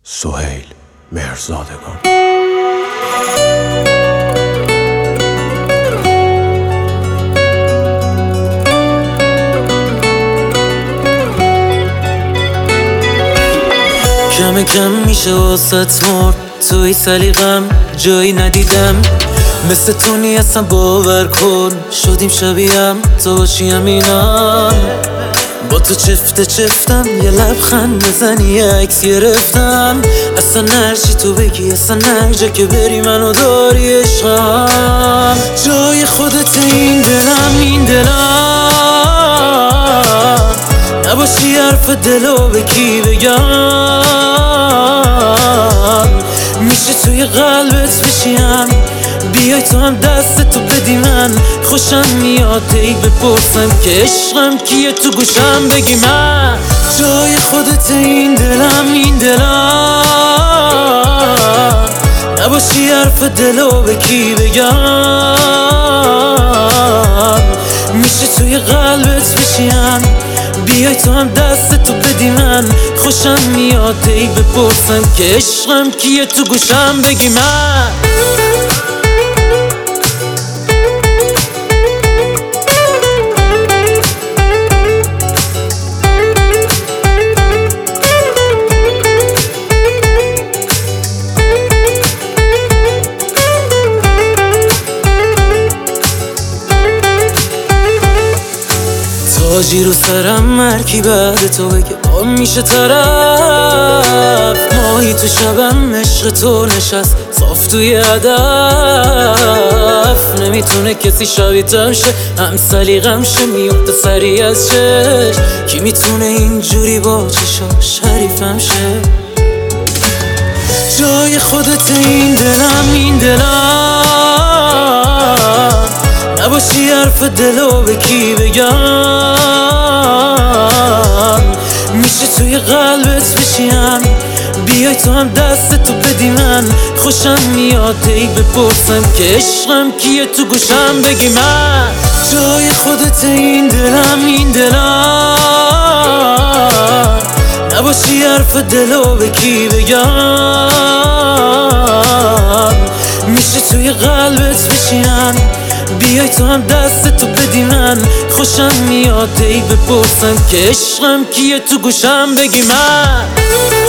سهیل مهرزادگان. کم کم میشه واسط مرد، توی سلیقم جایی ندیدم مثل تو نیستم، باور کن شدیم شبیهم، تو باشی همینم. با تو چفتم یه لبخند بزنی یه عکس گرفتم، اصلا نرچی تو بگی، اصلا نرجا که بری منو داری عشقم. جای خودت این دلم نباشی حرف دلو به کی بگم، میشه توی قلبت بشیم، بیای تو هم دست تو بدی من، خوشم میاد ای بپرسم که عشقم کیه، تو گوشم بگی من. جای خودت این دلم نباشی حرف دلو به کی بگم، میشه توی قلبت بشیم، بیای تو هم دست تو بدی من، خوشم میاد ای بپرسم که عشقم کیه، تو گوشم بگی من. تاجی رو سرم مرکی بعد تو بگه با میشه طرف، ماهی تو شبم عشق تو نشست صاف توی هدف، نمیتونه کسی شبیه‌تم شه، هم سلیقم شه میفته سری از چش، کی میتونه اینجوری با چشا شریفم شه. جای خودت این دلم نباشی حرف دلو به کی بگم، میشه توی قلبت بشیم، بیای تو هم دست تو بدی من، خوشم میاد ای بپرسم که عشقم کیه، تو گوشم بگی من. جای خودت این دلم نباشی حرف دلو به کی بگم، میشه توی قلبت بشیم، بیای تو هم دست تو بدی من، خوشم میاد ای بپرسم که عشقم کیه، تو گوشم بگی من.